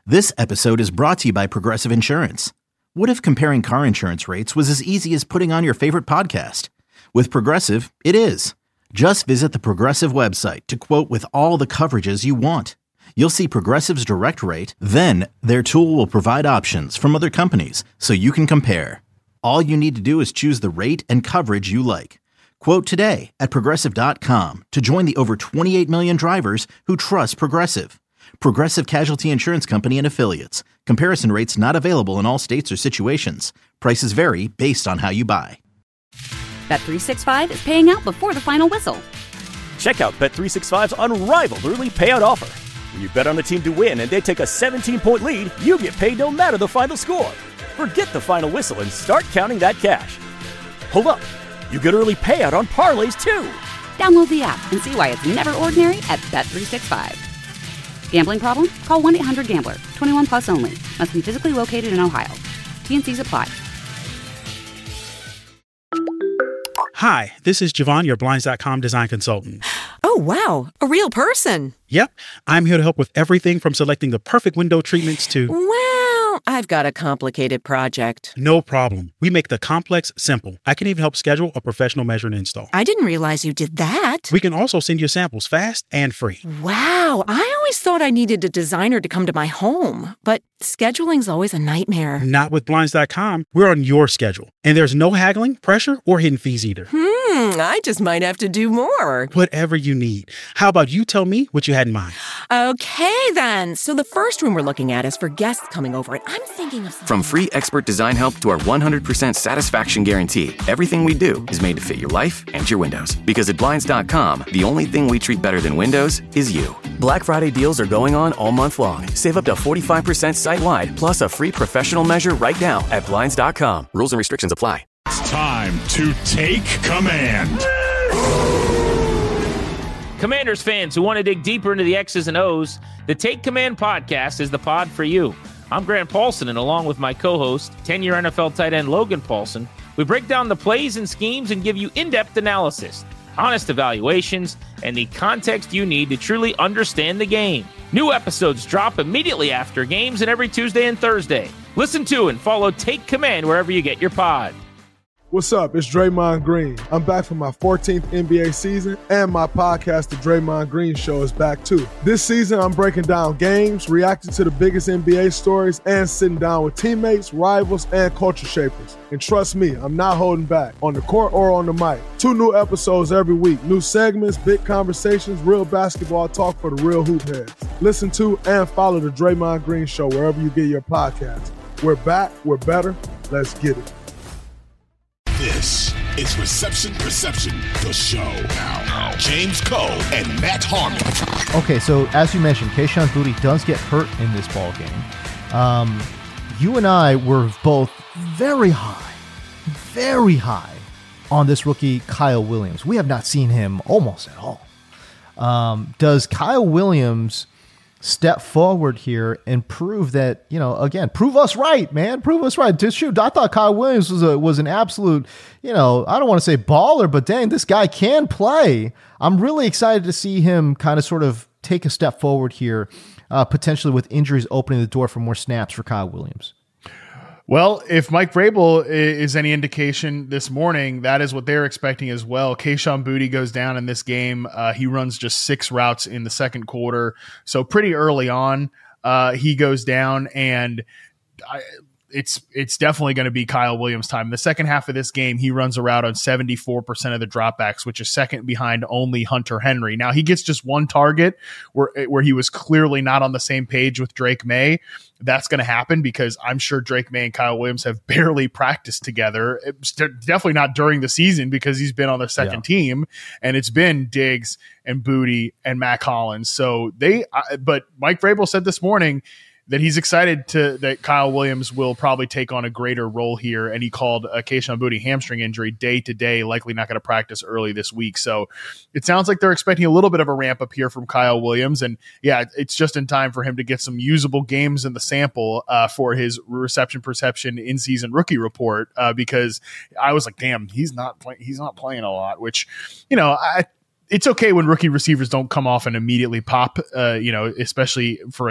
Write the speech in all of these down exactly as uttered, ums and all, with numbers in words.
This episode is brought to you by Progressive Insurance. What if comparing car insurance rates was as easy as putting on your favorite podcast? With Progressive, it is. Just visit the Progressive website to quote with all the coverages you want. You'll see Progressive's direct rate, then their tool will provide options from other companies so you can compare. All you need to do is choose the rate and coverage you like. Quote today at progressive dot com to join the over twenty-eight million drivers who trust Progressive. Progressive Casualty Insurance Company and Affiliates. Comparison rates not available in all states or situations. Prices vary based on how you buy. Bet three sixty-five is paying out before the final whistle. Check out Bet three sixty-five's unrivaled early payout offer. When you bet on a team to win and they take a seventeen-point lead, you get paid no matter the final score. Forget the final whistle and start counting that cash. Hold up. You get early payout on parlays, too. Download the app and see why it's never ordinary at Bet three sixty-five. Gambling problem? Call one eight hundred gambler. twenty-one plus only. Must be physically located in Ohio. T and C's apply. Hi, this is Javon, your Blinds dot com design consultant. Oh, wow. A real person. Yep. I'm here to help with everything from selecting the perfect window treatments to... Well, I've got a complicated project. No problem. We make the complex simple. I can even help schedule a professional measure and install. I didn't realize you did that. We can also send you samples fast and free. Wow. I always thought I needed a designer to come to my home, but scheduling's always a nightmare. Not with Blinds dot com. We're on your schedule. And there's no haggling, pressure, or hidden fees either. Hmm, I just might have to do more. Whatever you need. How about you tell me what you had in mind? Okay, then. So the first room we're looking at is for guests coming over, and I'm thinking of something. From free expert design help to our one hundred percent satisfaction guarantee, everything we do is made to fit your life and your windows. Because at Blinds dot com, the only thing we treat better than windows is you. Black Friday deals are going on all month long. Save up to forty-five percent site-wide, plus a free professional measure right now at Blinds dot com. Rules and restrictions apply. It's time to take command. Commanders fans who want to dig deeper into the X's and O's, the Take Command podcast is the pod for you. I'm Grant Paulson, and along with my co-host, ten-year N F L tight end Logan Paulson, we break down the plays and schemes and give you in-depth analysis, honest evaluations, and the context you need to truly understand the game. New episodes drop immediately after games and every Tuesday and Thursday. Listen to and follow Take Command wherever you get your pod. What's up? It's Draymond Green. I'm back for my fourteenth N B A season, and my podcast, The Draymond Green Show, is back too. This season, I'm breaking down games, reacting to the biggest N B A stories, and sitting down with teammates, rivals, and culture shapers. And trust me, I'm not holding back, on the court or on the mic. Two new episodes every week, new segments, big conversations, real basketball talk for the real hoop heads. Listen to and follow The Draymond Green Show wherever you get your podcasts. We're back, we're better, let's get it. This is Reception Perception, the show. Now, James Koh and Matt Harmon. Okay, so as you mentioned, Kayshon Boutte does get hurt in this ball game. Um, you and I were both very high, very high on this rookie Kyle Williams. We have not seen him almost at all. Um, does Kyle Williams step forward here and prove that, you know, again, prove us right, man. Prove us right. To shoot, I thought Kyle Williams was a, was an absolute, you know, I don't want to say baller, but dang, this guy can play. I'm really excited to see him kind of sort of take a step forward here, uh, potentially with injuries opening the door for more snaps for Kyle Williams. Well, if Mike Vrabel is any indication this morning, that is what they're expecting as well. Kayshon Boutte goes down in this game. Uh, he runs just six routes in the second quarter. So pretty early on, uh, he goes down, and I, it's it's definitely going to be Kyle Williams' time. In the second half of this game, he runs a route on seventy-four percent of the dropbacks, which is second behind only Hunter Henry. Now, he gets just one target where, where he was clearly not on the same page with Drake May. That's going to happen because I'm sure Drake May and Kyle Williams have barely practiced together. It's definitely not during the season because he's been on their second yeah. team, and it's been Diggs and Boutte and Matt Collins. So they, uh, but Mike Vrabel said this morning that he's excited to that Kyle Williams will probably take on a greater role here, and he called a Kayshon Boutte hamstring injury day to day, likely not going to practice early this week. So it sounds like they're expecting a little bit of a ramp up here from Kyle Williams, and yeah, it's just in time for him to get some usable games in the sample uh, for his reception perception in season rookie report. Uh, because I was like, damn, he's not play- he's not playing a lot, which you know I. It's okay when rookie receivers don't come off and immediately pop, uh, you know, especially for a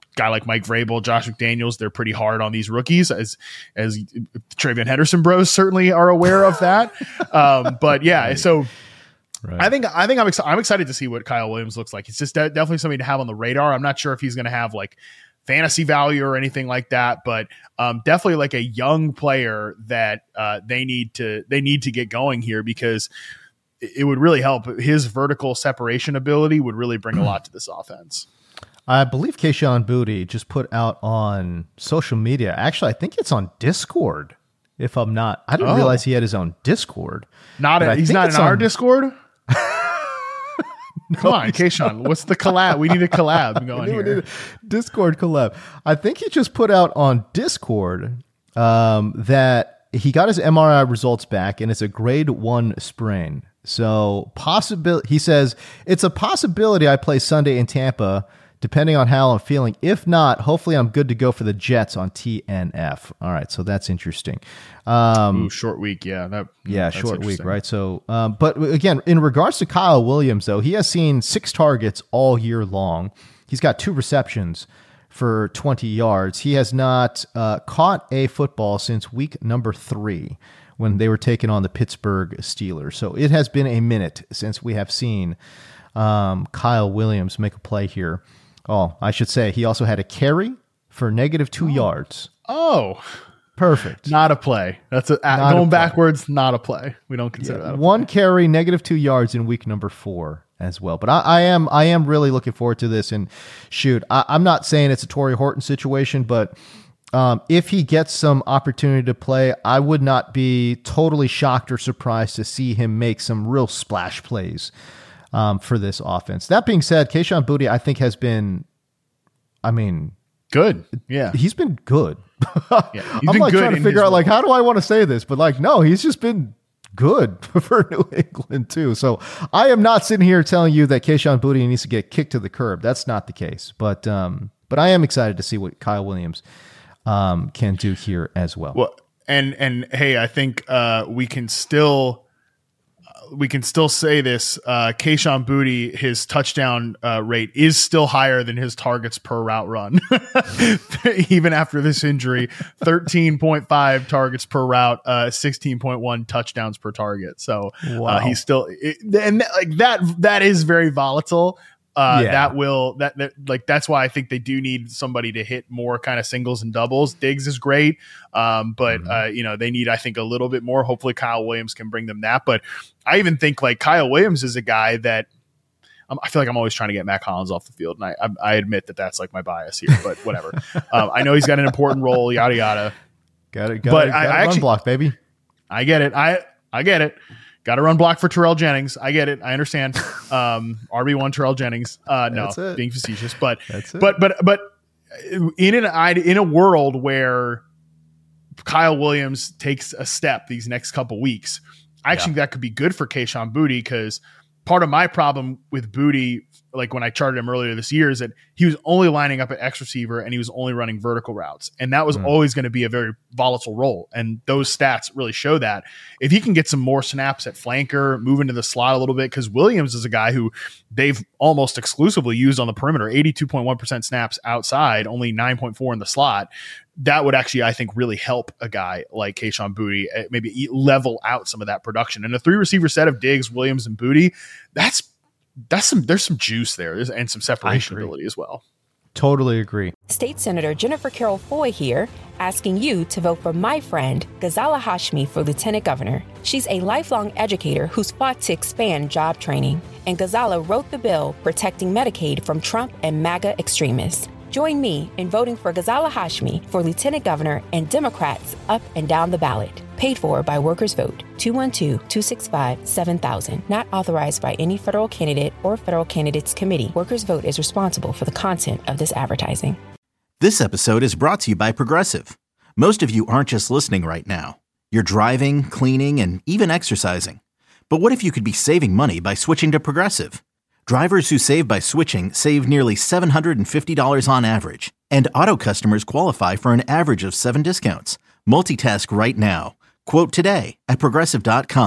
guy like Mike Vrabel, Josh McDaniels, they're pretty hard on these rookies, as as Travion Henderson bros certainly are aware of that. um, but yeah, right. so right. I think I think I'm ex- I'm excited to see what Kyle Williams looks like. It's just de- definitely something to have on the radar. I'm not sure if he's going to have like fantasy value or anything like that, but um, definitely like a young player that uh, they need to they need to get going here, because it would really help. His vertical separation ability would really bring a lot to this offense. I believe Kayshon Boutte just put out on social media. Actually, I think it's on Discord. If I'm not, I didn't oh. realize he had his own Discord. Not a, he's not in on, our Discord. Come on, Kayshon, what's the collab? We need a collab going here. Need a Discord collab. I think he just put out on Discord um, that he got his M R I results back, and it's a grade one sprain. So possibility, he says, it's a possibility I play Sunday in Tampa, depending on how I'm feeling. If not, hopefully I'm good to go for the Jets on T N F. All right, so that's interesting. Um, Ooh, short week, yeah. That, yeah, short week, right? So, um, but again, in regards to Kyle Williams, though, he has seen six targets all year long. He's got two receptions for twenty yards. He has not uh, caught a football since week number three, when they were taking on the Pittsburgh Steelers. So it has been a minute since we have seen um, Kyle Williams make a play here. Oh, I should say he also had a carry for negative two oh. yards. Oh, perfect. Not a play. That's a, not going a backwards. Not a play. We don't consider yeah, that a one play. Carry, negative two yards in week number four as well. But I, I am I am really looking forward to this. And shoot, I, I'm not saying it's a Torrey Horton situation, but um, if he gets some opportunity to play, I would not be totally shocked or surprised to see him make some real splash plays Um, for this offense. That being said, Kayshon Boutte, I think, has been, I mean, good. Yeah, he's been good. yeah, he's I'm been like good trying to figure out, like, how do I want to say this? But like, no, he's just been good for New England too. So I am not sitting here telling you that Kayshon Boutte needs to get kicked to the curb. That's not the case. But um, but I am excited to see what Kyle Williams um can do here as well. Well, and and hey, I think uh, we can still. We can still say this, uh, Kayshon Boutte, his touchdown uh, rate is still higher than his targets per route run. Even after this injury, thirteen point five targets per route, uh, sixteen point one touchdowns per target. So wow. uh, he's still, it, and that, like that, that is very volatile. Uh, yeah. That will that, that like that's why I think they do need somebody to hit more kind of singles and doubles. Diggs is great, um, but mm-hmm. uh, you know they need I think a little bit more. Hopefully Kyle Williams can bring them that. But I even think like Kyle Williams is a guy that um, I feel like I'm always trying to get Matt Collins off the field, and I I, I admit that that's like my bias here. But whatever. um, I know he's got an important role. Yada yada. Got it. Got but it. Got I, I actually block, baby. I get it. I I get it. Got to run block for Terrell Jennings. I get it. I understand. Um, R B one Terrell Jennings. Uh, no, being facetious, but but but but in an in a world where Kyle Williams takes a step these next couple weeks, I actually yeah. think that could be good for Kayshon Boutte, because part of my problem with Boutte, like when I charted him earlier this year, is that he was only lining up at X receiver and he was only running vertical routes. And that was mm. always going to be a very volatile role. And those stats really show that. If he can get some more snaps at flanker, move into the slot a little bit, because Williams is a guy who they've almost exclusively used on the perimeter, eighty-two point one percent snaps outside, only nine point four in the slot. That would actually, I think, really help a guy like Kayshon Boutte maybe level out some of that production. And a three receiver set of Diggs, Williams, and Boutte, that's That's some. There's some juice there, and some separation ability as well. Totally agree. State Senator Jennifer Carroll Foy here, asking you to vote for my friend Ghazala Hashmi for Lieutenant Governor. She's a lifelong educator who's fought to expand job training, and Ghazala wrote the bill protecting Medicaid from Trump and MAGA extremists. Join me in voting for Ghazala Hashmi for Lieutenant Governor and Democrats up and down the ballot. Paid for by Workers Vote. two one two, two six five, seven thousand. Not authorized by any federal candidate or federal candidates committee. Workers Vote is responsible for the content of this advertising. This episode is brought to you by Progressive. Most of you aren't just listening right now. You're driving, cleaning, and even exercising. But what if you could be saving money by switching to Progressive? Drivers who save by switching save nearly seven hundred fifty dollars on average. And auto customers qualify for an average of seven discounts. Multitask right now. Quote today at Progressive dot com.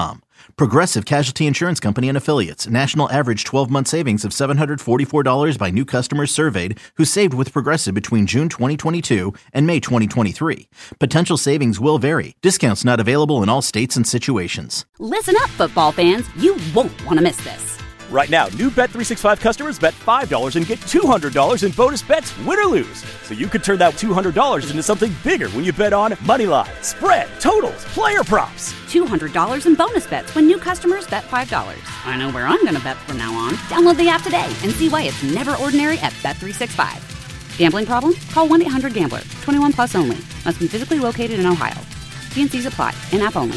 Progressive Casualty Insurance Company and Affiliates. National average twelve-month savings of seven hundred forty-four dollars by new customers surveyed who saved with Progressive between June twenty twenty-two and May twenty twenty-three. Potential savings will vary. Discounts not available in all states and situations. Listen up, football fans. You won't want to miss this. Right now, new Bet three sixty-five customers bet five dollars and get two hundred dollars in bonus bets, win or lose. So you could turn that two hundred dollars into something bigger when you bet on money line, spread, totals, player props. two hundred dollars in bonus bets when new customers bet five dollars. I know where I'm going to bet from now on. Download the app today and see why it's never ordinary at Bet three sixty-five. Gambling problem? Call one eight hundred gambler. twenty-one plus only. Must be physically located in Ohio. T N Cs apply. In-app only.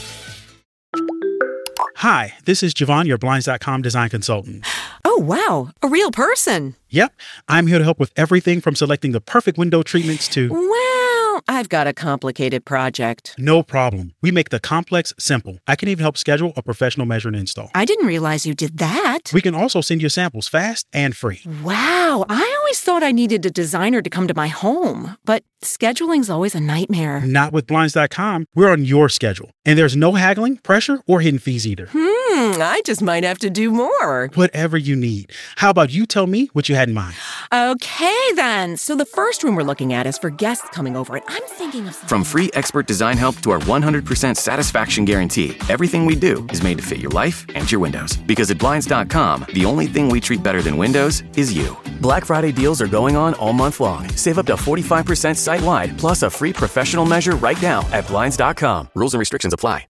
Hi, this is Javon, your Blinds dot com design consultant. Oh, wow. A real person. Yep. I'm here to help with everything from selecting the perfect window treatments to... Well, I've got a complicated project. No problem. We make the complex simple. I can even help schedule a professional measure and install. I didn't realize you did that. We can also send you samples fast and free. Wow. I always thought I needed a designer to come to my home, but scheduling's always a nightmare. Not with Blinds dot com. We're on your schedule. And there's no haggling, pressure, or hidden fees either. Hmm, I just might have to do more. Whatever you need. How about you tell me what you had in mind? Okay, then. So the first room we're looking at is for guests coming over, and I'm thinking of something. From free expert design help to our one hundred percent satisfaction guarantee, everything we do is made to fit your life and your windows. Because at Blinds dot com, the only thing we treat better than windows is you. Black Friday deals are going on all month long. Save up to forty-five percent site-wide, plus a free professional measure right now at Blinds dot com. Rules and restrictions apply.